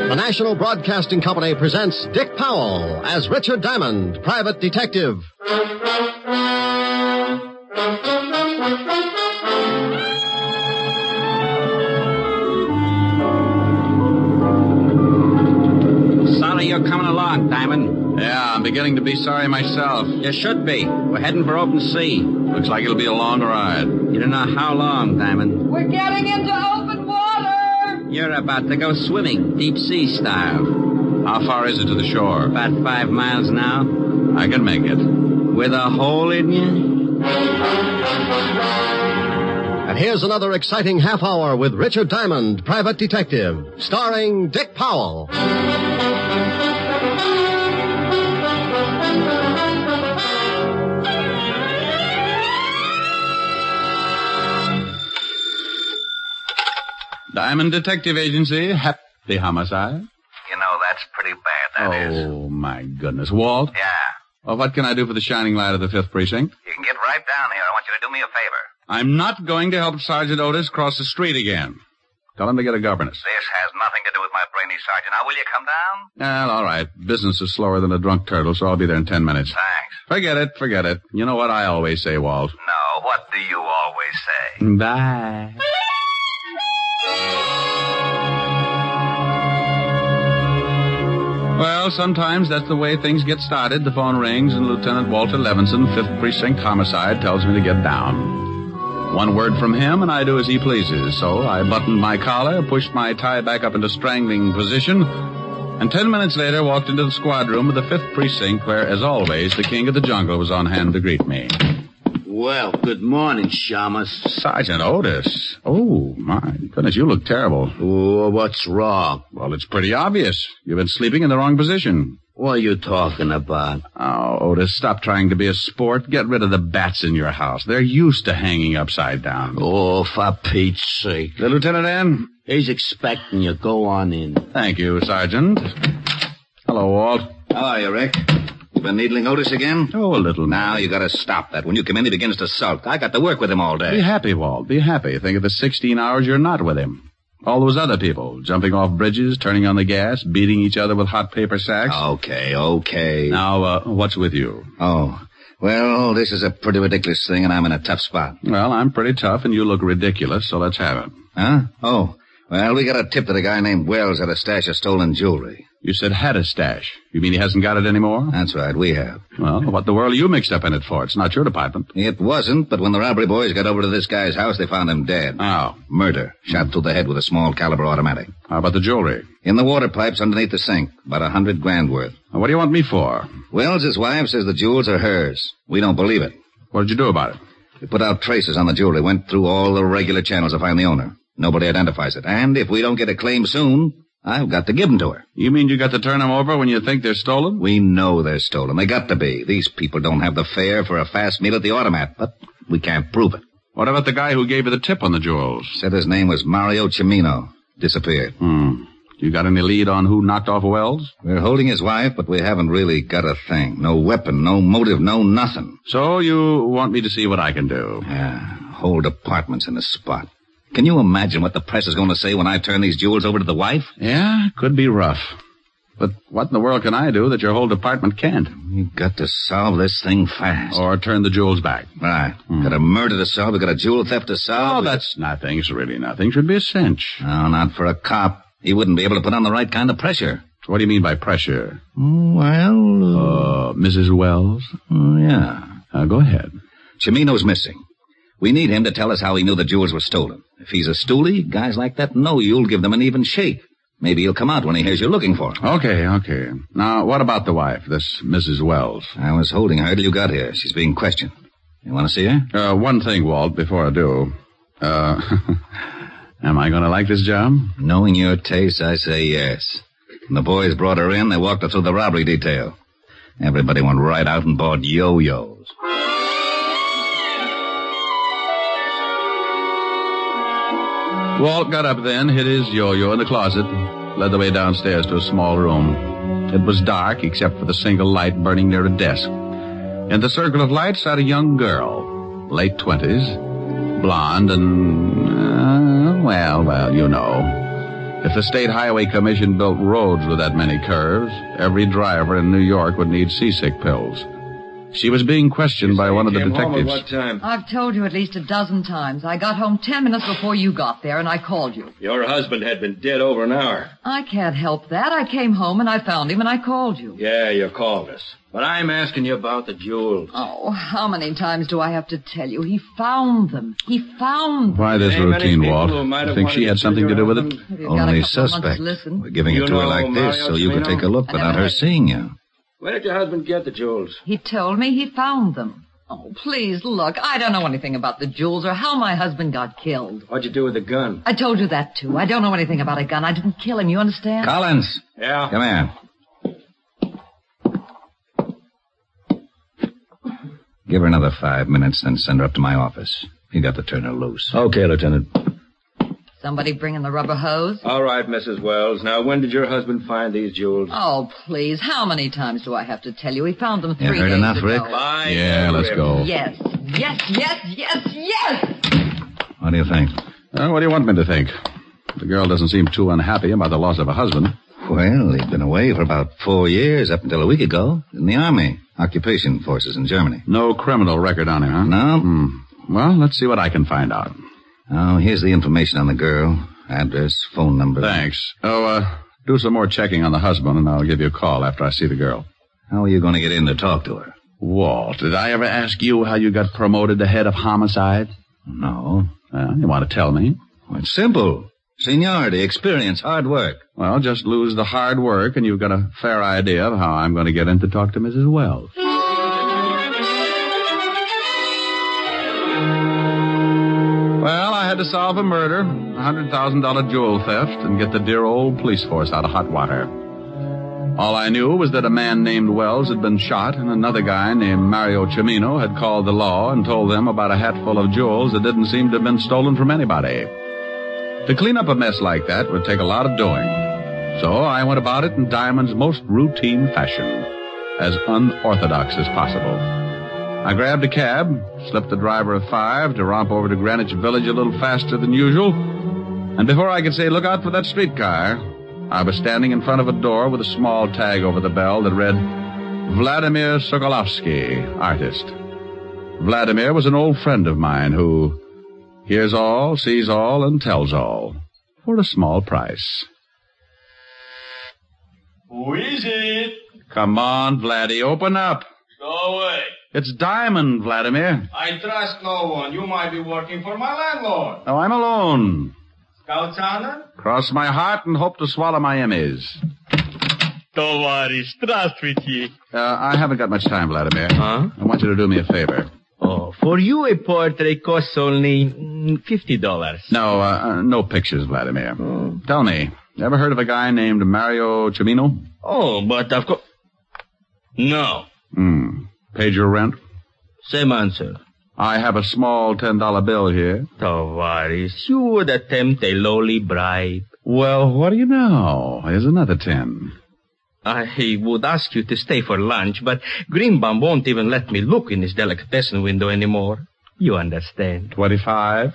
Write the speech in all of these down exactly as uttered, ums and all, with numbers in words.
The National Broadcasting Company presents Dick Powell as Richard Diamond, private detective. Sorry you're coming along, Diamond. Yeah, I'm beginning to be sorry myself. You should be. We're heading for open sea. Looks like it'll be a long ride. You don't know how long, Diamond. We're getting into open water. You're about to go swimming, deep sea style. How far is it to the shore? About five miles now. I can make it. With a hole in you? And here's another exciting half hour with Richard Diamond, private detective, starring Dick Powell. Diamond Detective Agency, Happy Homicide. You know, that's pretty bad, that oh, is. Oh, my goodness. Walt? Yeah? Well, what can I do for the shining light of the fifth Precinct? You can get right down here. I want you to do me a favor. I'm not going to help Sergeant Otis cross the street again. Tell him to get a governess. This has nothing to do with my brainy sergeant. Now, will you come down? Well, all right. Business is slower than a drunk turtle, so I'll be there in ten minutes. Thanks. Forget it, forget it. You know what I always say, Walt. No, what do you always say? Bye. Well, sometimes that's the way things get started. The phone rings and Lieutenant Walter Levinson, fifth Precinct Homicide, tells me to get down. One word from him and I do as he pleases. So I buttoned my collar, pushed my tie back up into strangling position, and ten minutes later walked into the squad room of the fifth Precinct where, as always, the king of the jungle was on hand to greet me. Well, good morning, Shamus. Sergeant Otis. Oh, my goodness, you look terrible. Oh, what's wrong? Well, it's pretty obvious. You've been sleeping in the wrong position. What are you talking about? Oh, Otis, stop trying to be a sport. Get rid of the bats in your house. They're used to hanging upside down. Oh, for Pete's sake. The lieutenant in? He's expecting you. Go on in. Thank you, Sergeant. Hello, Walt. How are you, Rick? You been needling Otis again? Oh, a little. Now you gotta stop that. When you come in, he begins to sulk. I got to work with him all day. Be happy, Walt. Be happy. Think of the sixteen hours you're not with him. All those other people, jumping off bridges, turning on the gas, beating each other with hot paper sacks. Okay, okay. Now, uh, what's with you? Oh, well, this is a pretty ridiculous thing, and I'm in a tough spot. Well, I'm pretty tough, and you look ridiculous, so let's have it. Huh? Oh, well, we got a tip that a guy named Wells had a stash of stolen jewelry. You said had a stash. You mean he hasn't got it anymore? That's right, we have. Well, what the world are you mixed up in it for? It's not your department. It wasn't, but when the robbery boys got over to this guy's house, they found him dead. Oh. Murder. Shot through the head with a small caliber automatic. How about the jewelry? In the water pipes underneath the sink. About a hundred grand worth. What do you want me for? Wells' wife says the jewels are hers. We don't believe it. What did you do about it? We put out traces on the jewelry, went through all the regular channels to find the owner. Nobody identifies it. And if we don't get a claim soon, I've got to give them to her. You mean you got to turn them over when you think they're stolen? We know they're stolen. They got to be. These people don't have the fare for a fast meal at the automat, but we can't prove it. What about the guy who gave you the tip on the jewels? Said his name was Mario Cimino. Disappeared. Hmm. You got any lead on who knocked off Wells? We're holding his wife, but we haven't really got a thing. No weapon, no motive, no nothing. So you want me to see what I can do? Yeah, whole department's in the spot. Can you imagine what the press is going to say when I turn these jewels over to the wife? Yeah, could be rough. But what in the world can I do that your whole department can't? We've got to solve this thing fast. Or turn the jewels back. Right. Hmm. Got a murder to solve. We got a jewel theft to solve. Oh, that's nothing. It's really nothing. Should be a cinch. No, not for a cop. He wouldn't be able to put on the right kind of pressure. What do you mean by pressure? Well... Uh, Missus Wells? Uh, yeah. Uh, go ahead. Cimino's missing. We need him to tell us how he knew the jewels were stolen. If he's a stoolie, guys like that know you'll give them an even shake. Maybe he'll come out when he hears you're looking for him. Okay, okay. Now, what about the wife, this Missus Wells? I was holding her till you got here. She's being questioned. You want to see her? Uh, one thing, Walt, before I do. Uh, am I going to like this job? Knowing your taste, I say yes. When the boys brought her in, they walked her through the robbery detail. Everybody went right out and bought yo-yos. Walt got up then, hid his yo-yo in the closet, led the way downstairs to a small room. It was dark, except for the single light burning near a desk. In the circle of light sat a young girl, late twenties, blonde and, uh, well, well, you know. If the State Highway Commission built roads with that many curves, every driver in New York would need seasick pills. She was being questioned by one of the detectives. What time? I've told you at least a dozen times. I got home ten minutes before you got there, and I called you. Your husband had been dead over an hour. I can't help that. I came home, and I found him, and I called you. Yeah, you called us. But I'm asking you about the jewels. Oh, how many times do I have to tell you? He found them. He found them. Why this There ain't many routine, people Walt? who might You have think she wanted had to something see to do your with it? husband. If you've got a Only couple of months to suspect. listen. We're giving You it to her know like this Mario so you can Cimino? take a look I without never her heard- seeing you. Where did your husband get the jewels? He told me he found them. Oh, please, look, I don't know anything about the jewels or how my husband got killed. What'd you do with the gun? I told you that, too. I don't know anything about a gun. I didn't kill him, you understand? Collins, Yeah. come here. Give her another five minutes, then send her up to my office. You got to turn her loose. Okay, Lieutenant. Somebody bringing the rubber hose? All right, Missus Wells. Now, when did your husband find these jewels? Oh, please, how many times do I have to tell you? He found them You three heard days enough, ago. Rick? Fine. Yeah, let's go. Yes, yes, yes, yes, yes! What do you think? Uh, what do you want me to think? The girl doesn't seem too unhappy about the loss of a husband. Well, he'd been away for about four years, up until a week ago, in the Army, occupation forces in Germany. No criminal record on him, huh? No? Hmm. Well, let's see what I can find out. Oh, here's the information on the girl. Address, phone number. Thanks. Oh, uh, do some more checking on the husband, and I'll give you a call after I see the girl. How are you going to get in to talk to her? Walt, did I ever ask you how you got promoted to head of homicide? No. Well, you want to tell me? Well, it's simple. Seniority, experience, hard work. Well, just lose the hard work, and you've got a fair idea of how I'm going to get in to talk to Missus Wells. Well, I had to solve a murder, a one hundred thousand dollars jewel theft, and get the dear old police force out of hot water. All I knew was that a man named Wells had been shot, and another guy named Mario Cimino had called the law and told them about a hatful of jewels that didn't seem to have been stolen from anybody. To clean up a mess like that would take a lot of doing. So I went about it in Diamond's most routine fashion, as unorthodox as possible. I grabbed a cab, slipped the driver a five to romp over to Greenwich Village a little faster than usual, and before I could say, look out for that streetcar, I was standing in front of a door with a small tag over the bell that read, Vladimir Sokolovsky, artist. Vladimir was an old friend of mine who hears all, sees all, and tells all, for a small price. Who is it? Come on, Vladdy, open up. Go away. It's Diamond, Vladimir. I trust no one. You might be working for my landlord. Oh, I'm alone. Scouts honor? Cross my heart and hope to swallow my Emmys. Товарищ, здравствуйте. Uh, I haven't got much time, Vladimir. Huh? I want you to do me a favor. Oh, for you a portrait costs only mm, fifty dollars. No, uh, uh, no pictures, Vladimir. Tell me, you ever heard of a guy named Mario Cimino? Oh, but of course... No. Hmm. Paid your rent? Same answer. I have a small ten dollar bill here. Tavares, you would attempt a lowly bribe. Well, what do you know? Here's another ten. I would ask you to stay for lunch, but Greenbaum won't even let me look in his delicatessen window anymore. You understand. Twenty-five?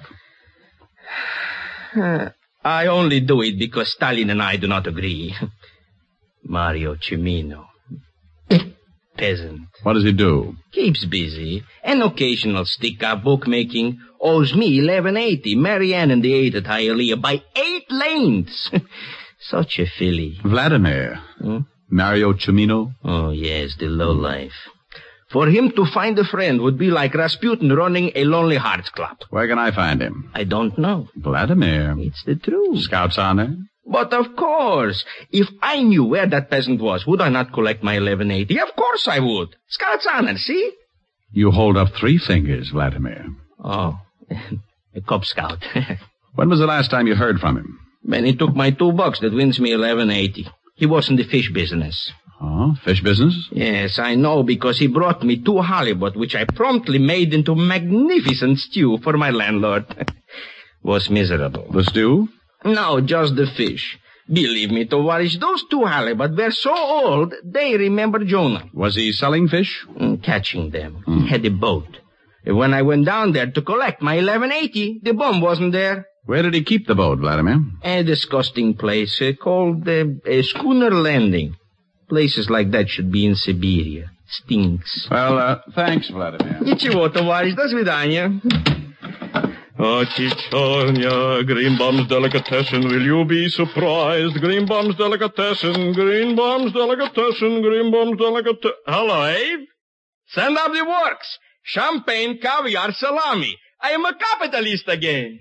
I only do it because Stalin and I do not agree. Mario Cimino. Peasant. What does he do? Keeps busy. An occasional stick-up bookmaking. Owes me eleven eighty. Marianne and the eight at Hialeah by eight lanes. Such a filly. Vladimir. Hmm? Mario Cimino? Oh, yes, the lowlife. For him to find a friend would be like Rasputin running a Lonely Hearts Club. Where can I find him? I don't know. Vladimir. It's the truth. Scouts honor? But of course, if I knew where that peasant was, would I not collect my eleven eighty? Of course I would. Scout's honor, see? You hold up three fingers, Vladimir. Oh, a Cub Scout. When was the last time you heard from him? When he took my two bucks that wins me eleven eighty. He was in the fish business. Oh, fish business? Yes, I know, because he brought me two halibut, which I promptly made into magnificent stew for my landlord. Was miserable. The stew? No, just the fish. Believe me, Tovarish, those two halibut were so old, they remember Jonah. Was he selling fish? Mm, catching them. Mm. He had a boat. And when I went down there to collect my eleven eighty, the bum wasn't there. Where did he keep the boat, Vladimir? A disgusting place uh, called uh, uh, Schooner Landing. Places like that should be in Siberia. Stinks. Well, uh, thanks, Vladimir. Ничего, товарищ, до свидания. Oh, Chichonia, Greenbaum's Delicatessen, will you be surprised? Greenbaum's Delicatessen, Greenbaum's Delicatessen, Greenbaum's Delicatessen. Hello, Abe? Send up the works. Champagne, caviar, salami. I am a capitalist again.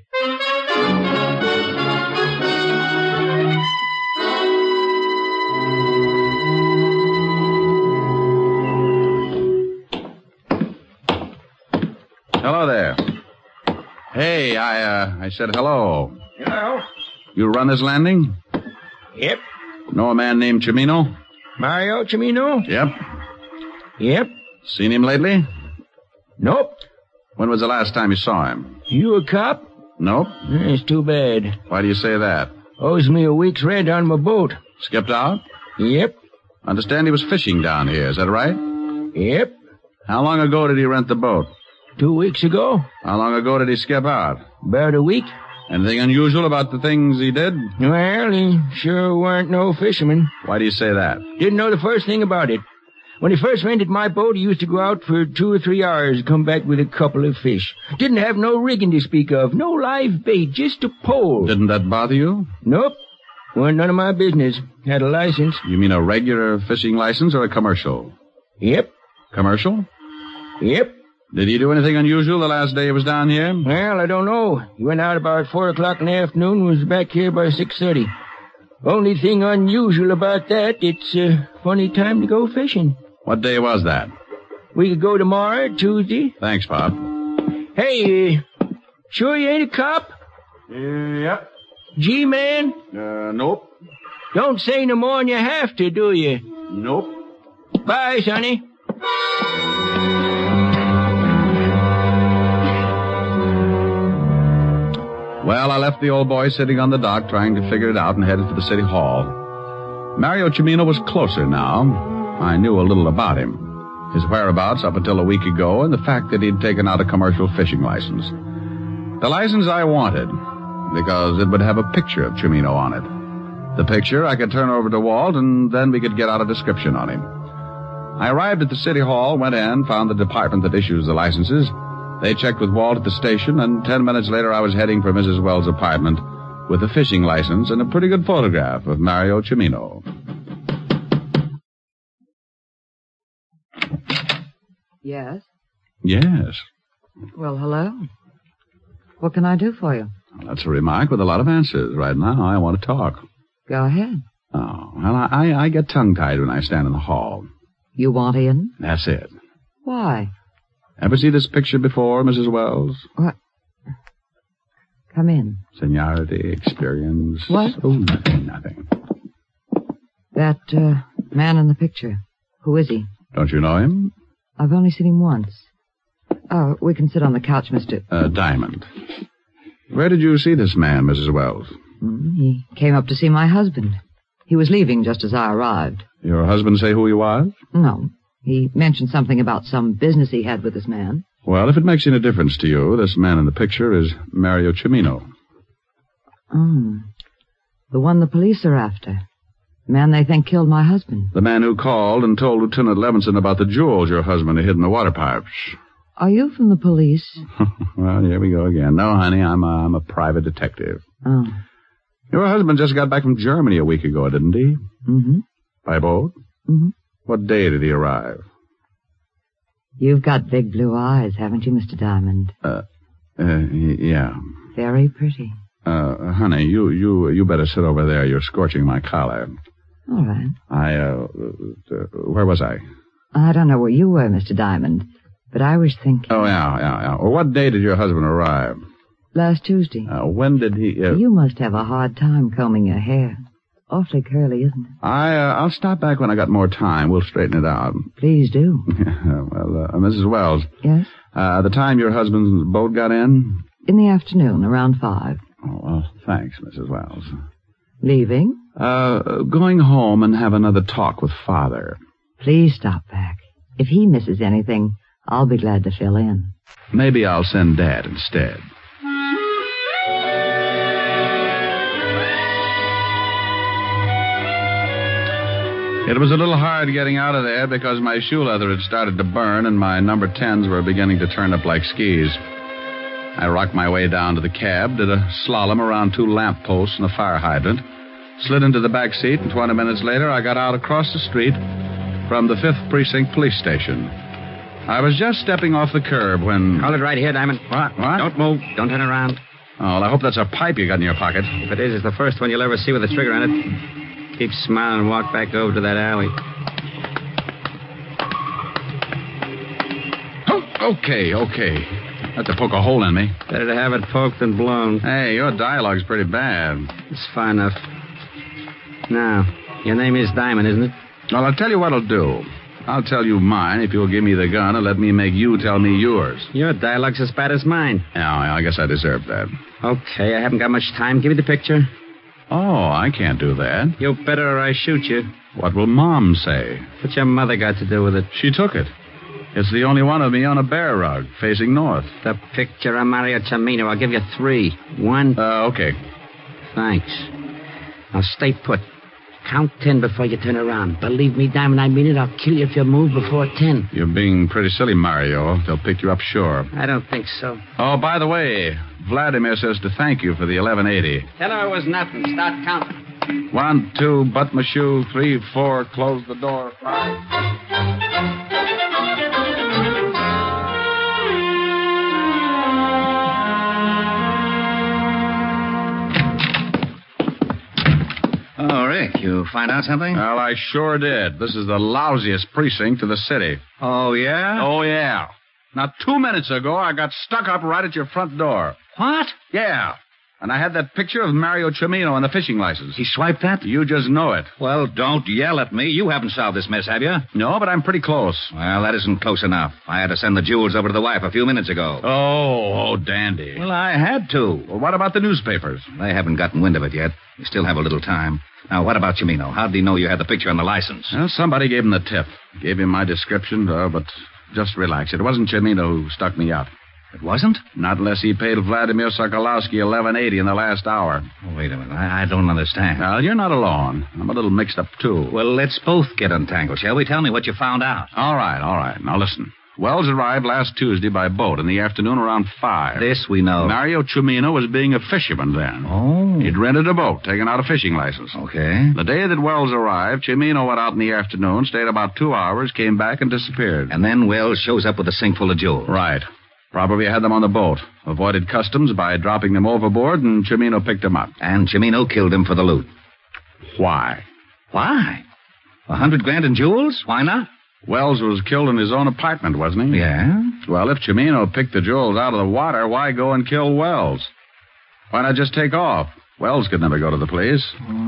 Hello there. Hey, I, uh, I said hello. Hello. You run this landing? Yep. Know a man named Cimino? Mario Cimino? Yep. Yep. Seen him lately? Nope. When was the last time you saw him? You a cop? Nope. It's too bad. Why do you say that? Owes me a week's rent on my boat. Skipped out? Yep. Understand he was fishing down here, is that right? Yep. How long ago did he rent the boat? Two weeks ago. How long ago did he skip out? About a week. Anything unusual about the things he did? Well, he sure weren't no fisherman. Why do you say that? Didn't know the first thing about it. When he first rented my boat, he used to go out for two or three hours and come back with a couple of fish. Didn't have no rigging to speak of, no live bait, just a pole. Didn't that bother you? Nope. Wasn't none of my business. Had a license. You mean a regular fishing license or a commercial? Yep. Commercial? Yep. Did he do anything unusual the last day he was down here? Well, I don't know. He went out about four o'clock in the afternoon, was back here by six thirty. Only thing unusual about that, it's a funny time to go fishing. What day was that? We could go tomorrow, Tuesday. Thanks, Pop. Hey, uh, sure you ain't a cop? Uh, yep. G-man? Uh, nope. Don't say no more than you have to, do you? Nope. Bye, sonny. Well, I left the old boy sitting on the dock trying to figure it out and headed for the city hall. Mario Cimino was closer now. I knew a little about him. His whereabouts up until a week ago and the fact that he'd taken out a commercial fishing license. The license I wanted because it would have a picture of Cimino on it. The picture I could turn over to Walt and then we could get out a description on him. I arrived at the city hall, went in, found the department that issues the licenses. They checked with Walt at the station, and ten minutes later I was heading for Missus Wells' apartment with a fishing license and a pretty good photograph of Mario Cimino. Yes? Yes. Well, hello. What can I do for you? Well, that's a remark with a lot of answers. Right now, I want to talk. Go ahead. Oh, well, I, I get tongue-tied when I stand in the hall. You want in? That's it. Why? Ever see this picture before, Missus Wells? What? Come in. Seniority, experience. What? Oh, nothing, nothing. That, uh, man in the picture. Who is he? Don't you know him? I've only seen him once. Oh, we can sit on the couch, Mister Uh, Diamond. Where did you see this man, Missus Wells? Mm, he came up to see my husband. He was leaving just as I arrived. Your husband say who he was? No. He mentioned something about some business he had with this man. Well, if it makes any difference to you, this man in the picture is Mario Cimino. Oh. The one the police are after. The man they think killed my husband. The man who called and told Lieutenant Levinson about the jewels your husband had hid in the water pipes. Are you from the police? Well, here we go again. No, honey, I'm a, I'm a private detective. Oh. Your husband just got back from Germany a week ago, didn't he? Mm-hmm. By boat? Mm-hmm. What day did he arrive? You've got big blue eyes, haven't you, Mister Diamond? Uh, uh yeah. Very pretty. Uh, honey, you, you, you better sit over there. You're scorching my collar. All right. I, uh, uh where was I? I don't know where you were, Mister Diamond, but I was thinking... Oh, yeah, yeah, yeah. Well, what day did your husband arrive? Last Tuesday. Uh, when did he... Uh... You must have a hard time combing your hair. Awfully curly, isn't it? I, uh, I'll stop back when I got more time. We'll straighten it out. Please do. Well, uh, Missus Wells. Yes? Uh, the time your husband's boat got in? In the afternoon, around five. Oh, well, thanks, Missus Wells. Leaving? Uh, going home and have another talk with Father. Please stop back. If he misses anything, I'll be glad to fill in. Maybe I'll send Dad instead. It was a little hard getting out of there because my shoe leather had started to burn and my number tens were beginning to turn up like skis. I rocked my way down to the cab, did a slalom around two lamp posts and a fire hydrant, slid into the back seat, and twenty minutes later I got out across the street from the fifth Precinct Police Station. I was just stepping off the curb when... Hold it right here, Diamond. What? What? Don't move. Don't turn around. Oh, well, I hope that's a pipe you got in your pocket. If it is, it's the first one you'll ever see with a trigger on it. Keep smiling and walk back over to that alley. Oh, okay, okay. Had to poke a hole in me. Better to have it poked than blown. Hey, your dialogue's pretty bad. It's fine enough. Now, your name is Diamond, isn't it? Well, I'll tell you what I'll do. I'll tell you mine if you'll give me the gun and let me make you tell me yours. Your dialogue's as bad as mine. Yeah, I guess I deserve that. Okay, I haven't got much time. Give me the picture. Oh, I can't do that. You better or I shoot you. What will Mom say? What's your mother got to do with it? She took it. It's the only one of me on a bear rug, facing north. The picture of Mario Cimino. I'll give you three. One. Uh, okay. Thanks. Now stay put. Count ten before you turn around. Believe me, Diamond, I mean it. I'll kill you if you move before ten. You're being pretty silly, Mario. They'll pick you up sure. I don't think so. Oh, by the way, Vladimir says to thank you for the eleven eighty. Tell her it was nothing. Start counting. One, two, butt my shoe. Three, four, close the door. Five. Oh, Rick, you find out something? Well, I sure did. This is the lousiest precinct in the city. Oh, yeah? Oh, yeah. Now, two minutes ago, I got stuck up right at your front door. What? Yeah. And I had that picture of Mario Cimino on the fishing license. He swiped that? You just know it. Well, don't yell at me. You haven't solved this mess, have you? No, but I'm pretty close. Well, that isn't close enough. I had to send the jewels over to the wife a few minutes ago. Oh, oh, dandy. Well, I had to. Well, what about the newspapers? They haven't gotten wind of it yet. We still have a little time. Now, what about Cimino? How did he know you had the picture on the license? Well, somebody gave him the tip. Gave him my description, uh, but just relax. It wasn't Cimino who stuck me up. It wasn't? Not unless he paid Vladimir Sokolowski eleven eighty in the last hour. Oh, wait a minute. I, I don't understand. Well, you're not alone. I'm a little mixed up, too. Well, let's both get untangled, shall we? Tell me what you found out. All right, all right. Now, listen. Wells arrived last Tuesday by boat in the afternoon around five. This we know. Mario Cimino was being a fisherman then. Oh. He'd rented a boat, taken out a fishing license. Okay. The day that Wells arrived, Cimino went out in the afternoon, stayed about two hours, came back, and disappeared. And then Wells shows up with a sink full of jewels. Right. Probably had them on the boat. Avoided customs by dropping them overboard, and Cimino picked them up. And Cimino killed him for the loot. Why? Why? A hundred grand in jewels? Why not? Wells was killed in his own apartment, wasn't he? Yeah. Well, if Cimino picked the jewels out of the water, why go and kill Wells? Why not just take off? Wells could never go to the police.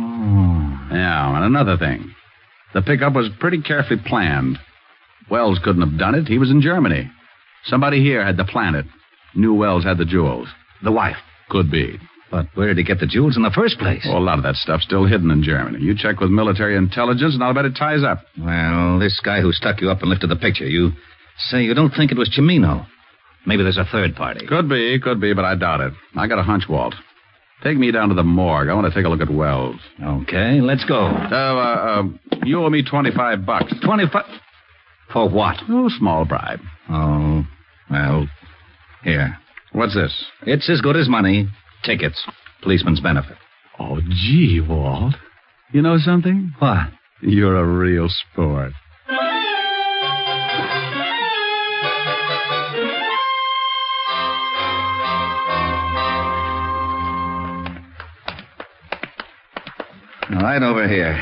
Oh. Yeah, and another thing. The pickup was pretty carefully planned. Wells couldn't have done it. He was in Germany. Somebody here had to plan it. Knew Wells had the jewels. The wife? Could be. But where did he get the jewels in the first place? Oh, a lot of that stuff's still hidden in Germany. You check with military intelligence, and I'll bet it ties up. Well, this guy who stuck you up and lifted the picture, you say you don't think it was Cimino. Maybe there's a third party. Could be, could be, but I doubt it. I got a hunch, Walt. Take me down to the morgue. I want to take a look at Wells. Okay, let's go. Uh, uh, uh you owe me twenty-five bucks. twenty-five? For what? Oh, small bribe. Oh, well, here. What's this? It's as good as money. Tickets. Policeman's benefit. Oh, gee, Walt. You know something? What? You're a real sport. Right over here.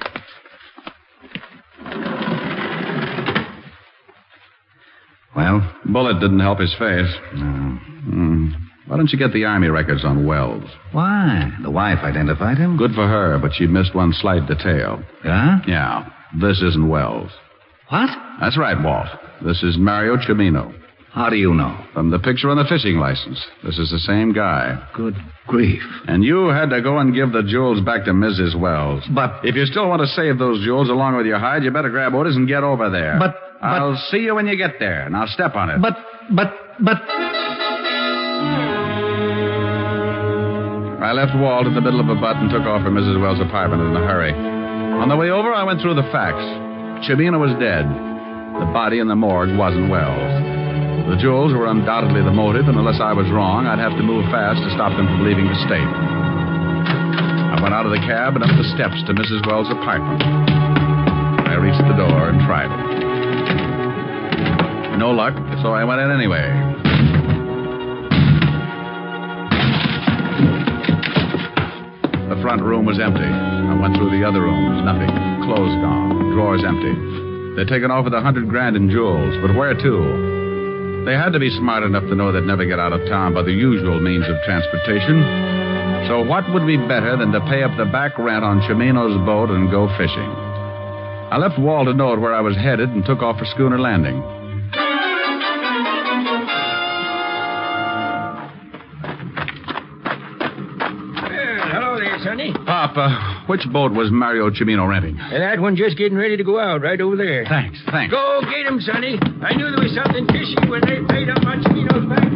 Well? Bullet didn't help his face. No. Hmm. Why don't you get the Army records on Wells? Why? The wife identified him? Good for her, but she missed one slight detail. Yeah? Yeah. This isn't Wells. What? That's right, Walt. This is Mario Cimino. How do you know? From the picture on the fishing license. This is the same guy. Good grief. And you had to go and give the jewels back to Missus Wells. But... If you still want to save those jewels along with your hide, you better grab Otis and get over there. But... but... I'll see you when you get there. Now step on it. But... but... but... I left Walt in the middle of a butt and took off for Missus Wells' apartment in a hurry. On the way over, I went through the facts. Chimino was dead. The body in the morgue wasn't Wells. The jewels were undoubtedly the motive, and unless I was wrong, I'd have to move fast to stop them from leaving the state. I went out of the cab and up the steps to Missus Wells' apartment. I reached the door and tried it. No luck, so I went in anyway. The front room was empty. I went through the other rooms. Nothing. Clothes gone. Drawers empty. They'd taken off with a hundred grand in jewels, but where to? They had to be smart enough to know they'd never get out of town by the usual means of transportation. So what would be better than to pay up the back rent on Chimino's boat and go fishing? I left Walt a note where I was headed and took off for Schooner Landing. Sonny? Papa, which boat was Mario Chimino renting? Uh, that one just getting ready to go out, right over there. Thanks, thanks. Go get him, Sonny. I knew there was something fishy when they paid up on Chimino's back.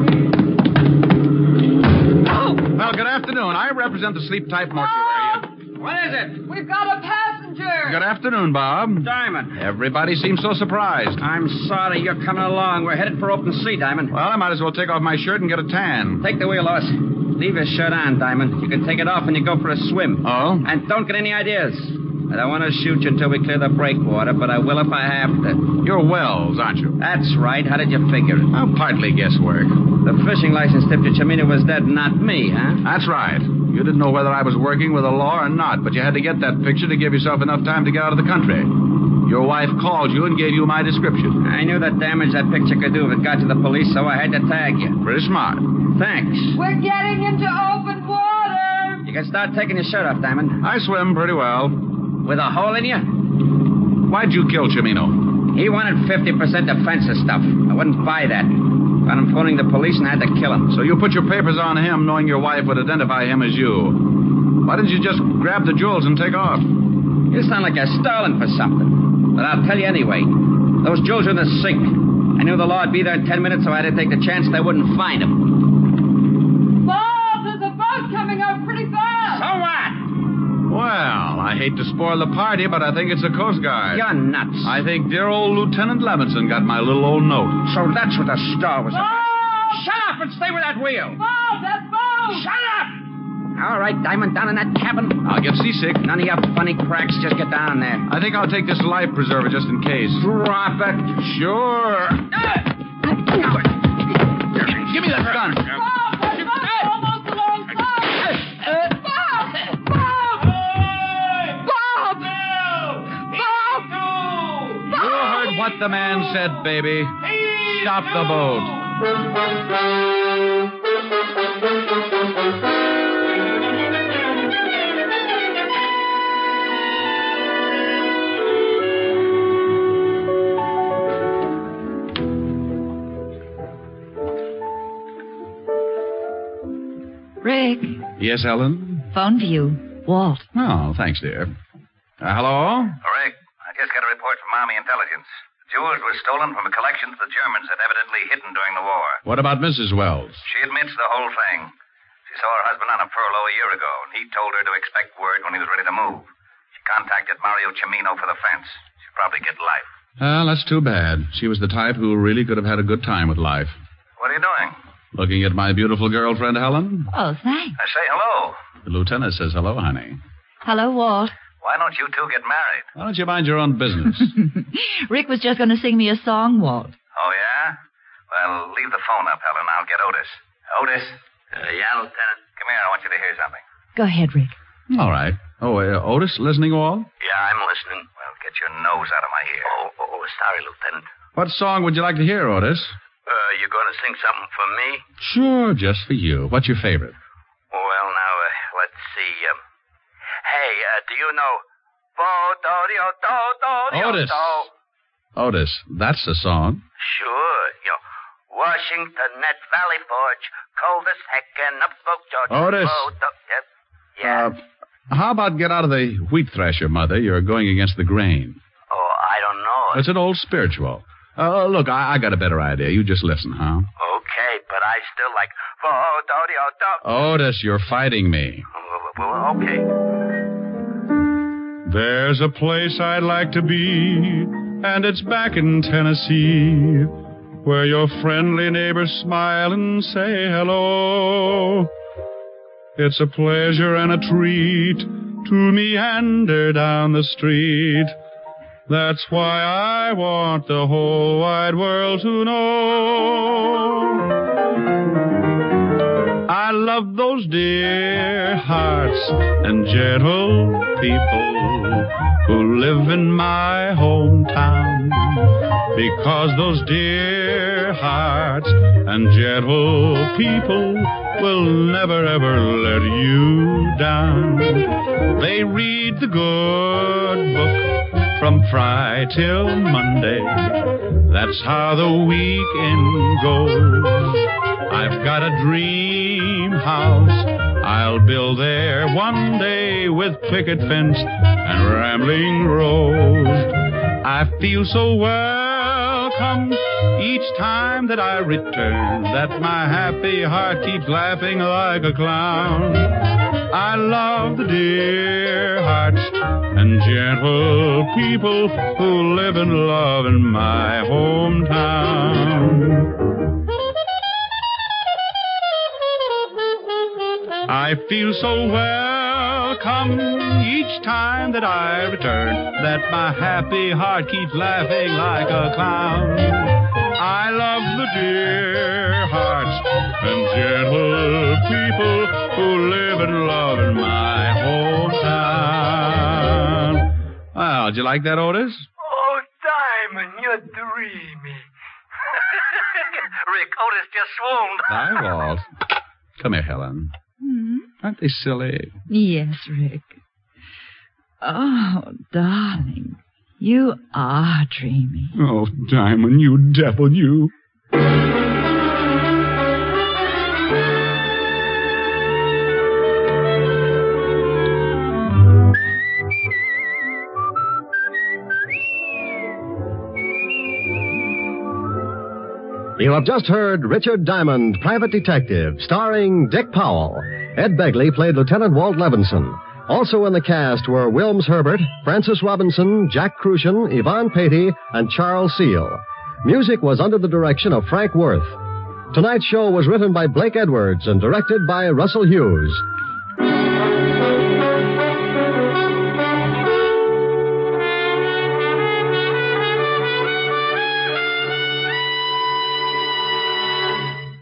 Oh! Well, good afternoon. I represent the Sleep Type Mortuary. What is it? We've got a passenger. Good afternoon, Bob. Diamond. Everybody seems so surprised. I'm sorry you're coming along. We're headed for open sea, Diamond. Well, I might as well take off my shirt and get a tan. Take the wheel, Lois. Leave your shirt on, Diamond. You can take it off when you go for a swim. Oh? And don't get any ideas. I don't want to shoot you until we clear the breakwater, but I will if I have to. You're Wells, aren't you? That's right. How did you figure it? Oh, partly guesswork. The fishing license tipped you Chimino was dead, not me, huh? That's right. You didn't know whether I was working with the law or not, but you had to get that picture to give yourself enough time to get out of the country. Your wife called you and gave you my description. I knew the damage that picture could do if it got to the police, so I had to tag you. Pretty smart. Thanks. We're getting into open water. You can start taking your shirt off, Diamond. I swim pretty well. With a hole in you? Why'd you kill Chimino? He wanted fifty percent defensive stuff. I wouldn't buy that. Found him phoning the police and I had to kill him. So you put your papers on him knowing your wife would identify him as you. Why didn't you just grab the jewels and take off? You sound like you're stalling for something. But I'll tell you anyway. Those jewels are in the sink. I knew the law would be there in ten minutes, so I had to take the chance they wouldn't find them. Bob, there's a boat coming up pretty fast. So what? Well, I hate to spoil the party, but I think it's the Coast Guard. You're nuts. I think dear old Lieutenant Levinson got my little old note. So that's what the star was Bob! about. Shut up and stay with that wheel. Bob, that boat! Shut up! All right, Diamond, down in that cabin. I'll get seasick. None of your funny cracks. Just get down there. I think I'll take this life preserver just in case. Drop it. Sure. Give me that gun. Bob, that boat's almost alongside. Bob! Bob! Bob! Bob! You heard what the man said, baby. Stop the boat. Rick, Yes, Ellen? phone for you. Walt. Oh, thanks, dear. Uh, hello? Rick, I just got a report from Army intelligence. The jewels were stolen from a collection the Germans had evidently hidden during the war. What about Missus Wells? She admits the whole thing. She saw her husband on a furlough a year ago, and he told her to expect word when he was ready to move. She contacted Mario Chimino for the fence. She'll probably get life. Well, that's too bad. She was the type who really could have had a good time with life. What are you doing? Looking at my beautiful girlfriend, Helen? Oh, thanks. I say hello. The lieutenant says hello, honey. Hello, Walt. Why don't you two get married? Why don't you mind your own business? Rick was just going to sing me a song, Walt. Oh, yeah? Well, leave the phone up, Helen. I'll get Otis. Otis? Uh, yeah, Lieutenant. Come here. I want you to hear something. Go ahead, Rick. All right. Oh, uh, Otis, listening all? Yeah, I'm listening. Well, get your nose out of my ear. Oh, oh, sorry, Lieutenant. What song would you like to hear, Otis? Uh, you going to sing something for me? Sure, just for you. What's your favorite? Well, now, uh, let's see. Um, hey, uh, do you know... Otis. Otis, that's the song. Sure, you know, Washington at Valley Forge, coldest heck in upslope, Georgia. Otis. Yep. Yeah. Uh, how about get out of the wheat thresher, Mother? You're going against the grain. Oh, I don't know. It's an old spiritual. Uh, look, I, I got a better idea. You just listen, huh? Okay, but I still like... Otis, you're fighting me. Well, okay. There's a place I'd like to be, and it's back in Tennessee, where your friendly neighbors smile and say hello. It's a pleasure and a treat to meander down the street. That's why I want the whole wide world to know. I love those dear hearts and gentle people who live in my hometown, because those dear hearts and gentle people will never ever let you down. They read the good book from Friday till Monday. That's how the weekend goes. I've got a dream house I'll build there one day, with picket fence and rambling road. I feel so welcome each time that I return, that my happy heart keeps laughing like a clown. I love the dear hearts and gentle people who live and love in my hometown. I feel so welcome each time that I return, that my happy heart keeps laughing like a clown. I love the dear hearts and gentle people who live and love in my hometown. Well, did you like that, Otis? Oh, Diamond, you're dreamy. Rick, Otis just swooned. Hi, Walt. Come here, Helen. Hmm? Aren't they silly? Yes, Rick. Oh, darling, you are dreamy. Oh, Diamond, you devil, you. You have just heard Richard Diamond, Private Detective, starring Dick Powell. Ed Begley played Lieutenant Walt Levinson. Also in the cast were Wilms Herbert, Francis Robinson, Jack Crucian, Yvonne Patey, and Charles Seal. Music was under the direction of Frank Worth. Tonight's show was written by Blake Edwards and directed by Russell Hughes.